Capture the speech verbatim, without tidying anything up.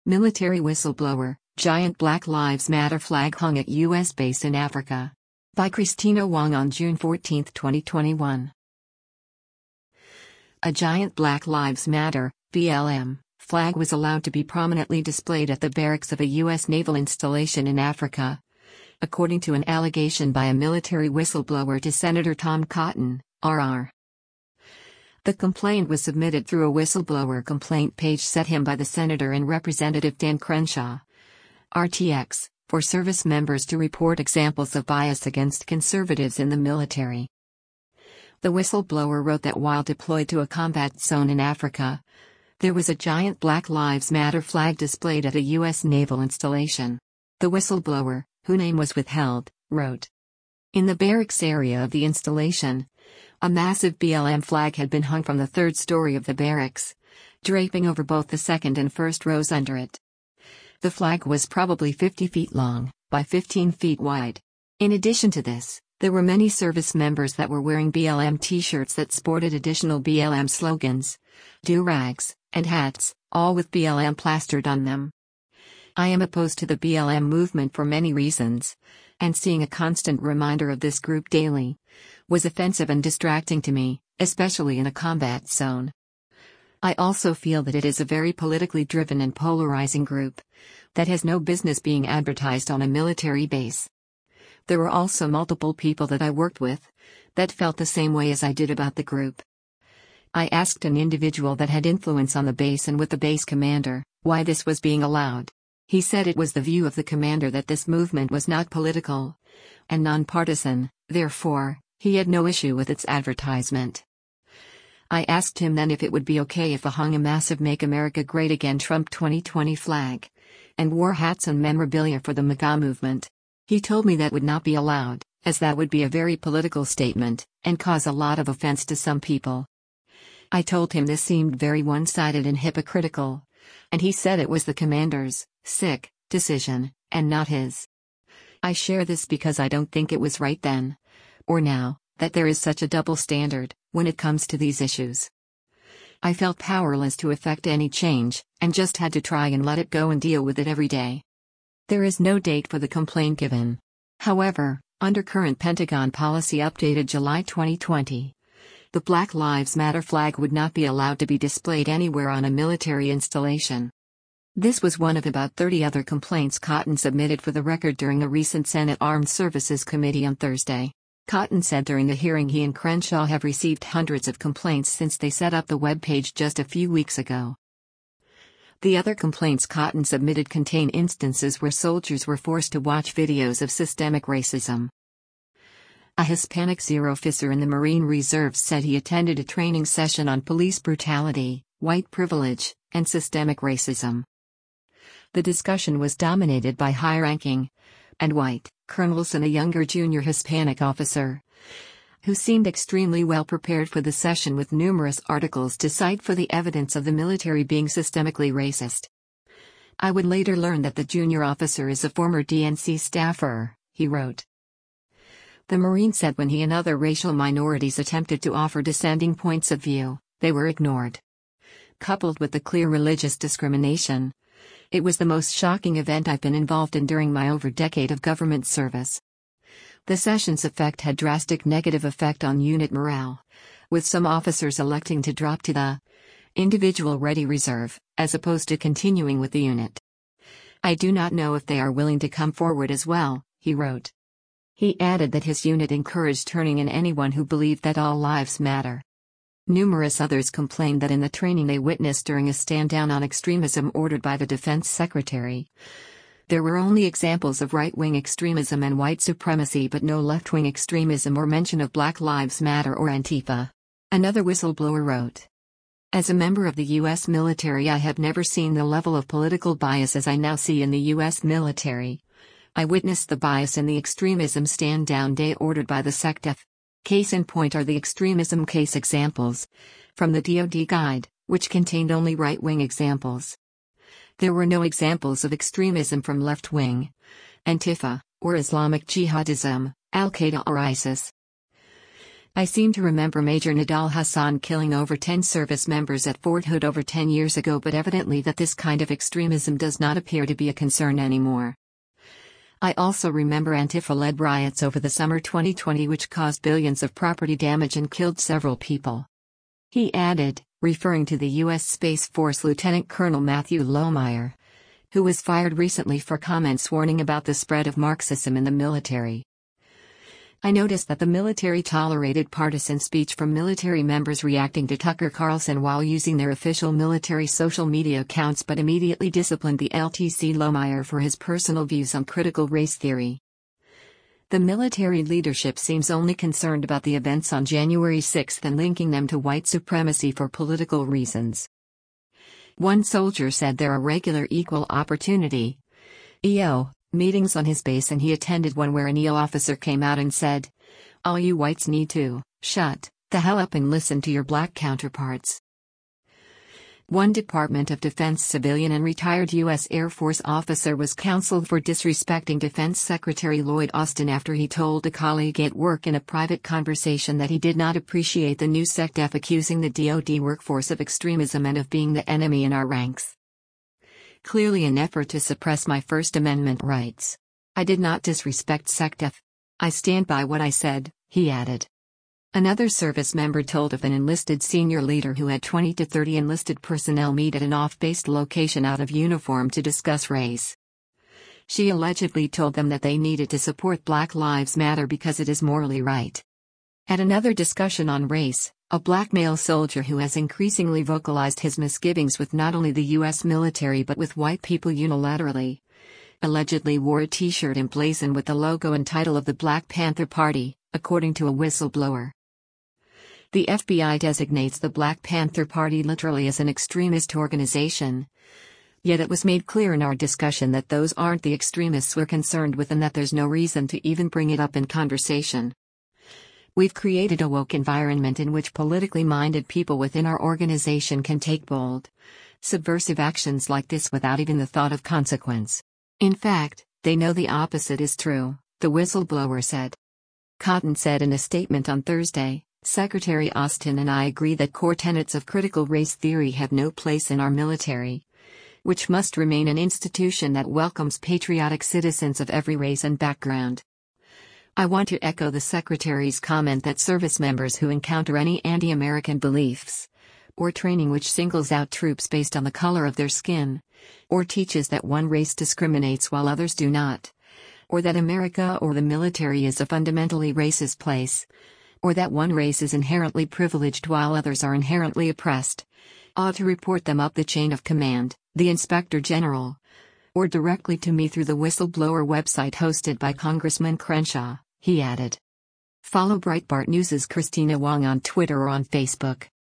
Military whistleblower, giant Black Lives Matter flag hung at U S base in Africa. By Christina Wong on June fourteenth, twenty twenty-one. A giant Black Lives Matter, B L M, flag was allowed to be prominently displayed at the barracks of a U S naval installation in Africa, according to an allegation by a military whistleblower to Senator Tom Cotton, R R. The complaint was submitted through a whistleblower complaint page set him by the senator and Representative Dan Crenshaw, R T X, for service members to report examples of bias against conservatives in the military. The whistleblower wrote that while deployed to a combat zone in Africa, there was a giant Black Lives Matter flag displayed at a U S naval installation. The whistleblower, whose name was withheld, wrote, "In the barracks area of the installation, a massive B L M flag had been hung from the third story of the barracks, draping over both the second and first rows under it. The flag was probably fifty feet long, by fifteen feet wide. In addition to this, there were many service members that were wearing B L M t-shirts that sported additional B L M slogans, do-rags, and hats, all with B L M plastered on them. I am opposed to the B L M movement for many reasons, and seeing a constant reminder of this group daily was offensive and distracting to me, especially in a combat zone. I also feel that it is a very politically driven and polarizing group that has no business being advertised on a military base. There were also multiple people that I worked with that felt the same way as I did about the group. I asked an individual that had influence on the base and with the base commander why this was being allowed. He said it was the view of the commander that this movement was not political and nonpartisan, therefore, he had no issue with its advertisement. I asked him then if it would be okay if I hung a massive Make America Great Again Trump twenty twenty flag and wore hats and memorabilia for the MAGA movement. He told me that would not be allowed, as that would be a very political statement and cause a lot of offense to some people. I told him this seemed very one-sided and hypocritical, and he said it was the commander's sick decision, and not his. I share this because I don't think it was right then, or now, that there is such a double standard when it comes to these issues. I felt powerless to effect any change, and just had to try and let it go and deal with it every day. There is no date for the complaint given. However, under current Pentagon policy updated July twenty twenty, the Black Lives Matter flag would not be allowed to be displayed anywhere on a military installation. This was one of about thirty other complaints Cotton submitted for the record during a recent Senate Armed Services Committee on Thursday. Cotton said during the hearing he and Crenshaw have received hundreds of complaints since they set up the webpage just a few weeks ago. The other complaints Cotton submitted contain instances where soldiers were forced to watch videos of systemic racism. A Hispanic Zero officer in the Marine Reserve said he attended a training session on police brutality, white privilege, and systemic racism. The discussion was dominated by high-ranking and white colonels and a younger junior Hispanic officer, who seemed extremely well prepared for the session with numerous articles to cite for the evidence of the military being systemically racist. I would later learn that the junior officer is a former D N C staffer, he wrote. The Marine said when he and other racial minorities attempted to offer dissenting points of view, they were ignored. Coupled with the clear religious discrimination, it was the most shocking event I've been involved in during my over decade of government service. The session's effect had drastic negative effect on unit morale, with some officers electing to drop to the individual ready reserve, as opposed to continuing with the unit. I do not know if they are willing to come forward as well, he wrote. He added that his unit encouraged turning in anyone who believed that all lives matter. Numerous others complained that in the training they witnessed during a stand-down on extremism ordered by the Defense Secretary, there were only examples of right-wing extremism and white supremacy but no left-wing extremism or mention of Black Lives Matter or Antifa. Another whistleblower wrote, "As a member of the U S military, I have never seen the level of political bias as I now see in the U S military. I witnessed the bias in the extremism stand-down day ordered by the SecDef. Case in point are the extremism case examples from the D O D guide, which contained only right-wing examples. There were no examples of extremism from left-wing, Antifa, or Islamic jihadism, Al-Qaeda or ISIS. I seem to remember Major Nadal Hassan killing over ten service members at Fort Hood over ten years ago, but evidently that this kind of extremism does not appear to be a concern anymore. I also remember Antifa-led riots over the summer twenty twenty which caused billions of property damage and killed several people. He added, referring to the U S Space Force Lieutenant Colonel Matthew Lohmeyer, who was fired recently for comments warning about the spread of Marxism in the military. I noticed that the military tolerated partisan speech from military members reacting to Tucker Carlson while using their official military social media accounts, but immediately disciplined the L T C Lohmeyer for his personal views on critical race theory. The military leadership seems only concerned about the events on January sixth and linking them to white supremacy for political reasons. One soldier said there are regular equal opportunity E O meetings on his base, and he attended one where an E O officer came out and said, "All you whites need to shut the hell up and listen to your black counterparts." One Department of Defense civilian and retired U S Air Force officer was counseled for disrespecting Defense Secretary Lloyd Austin after he told a colleague at work in a private conversation that he did not appreciate the new SecDef accusing the D O D workforce of extremism and of being the enemy in our ranks. Clearly an effort to suppress my First Amendment rights. I did not disrespect SecDef. I stand by what I said, he added. Another service member told of an enlisted senior leader who had twenty to thirty enlisted personnel meet at an off-base location out of uniform to discuss race. She allegedly told them that they needed to support Black Lives Matter because it is morally right. At another discussion on race, a black male soldier who has increasingly vocalized his misgivings with not only the U S military but with white people unilaterally, allegedly wore a t-shirt emblazoned with the logo and title of the Black Panther Party, according to a whistleblower. The F B I designates the Black Panther Party literally as an extremist organization. Yet it was made clear in our discussion that those aren't the extremists we're concerned with and that there's no reason to even bring it up in conversation. We've created a woke environment in which politically minded people within our organization can take bold, subversive actions like this without even the thought of consequence. In fact, they know the opposite is true, the whistleblower said. Cotton said in a statement on Thursday, "Secretary Austin and I agree that core tenets of critical race theory have no place in our military, which must remain an institution that welcomes patriotic citizens of every race and background." I want to echo the Secretary's comment that service members who encounter any anti-American beliefs, or training which singles out troops based on the color of their skin, or teaches that one race discriminates while others do not, or that America or the military is a fundamentally racist place, or that one race is inherently privileged while others are inherently oppressed, ought to report them up the chain of command, the Inspector General, or directly to me through the whistleblower website hosted by Congressman Crenshaw, he added. Follow Breitbart News' Christina Wong on Twitter or on Facebook.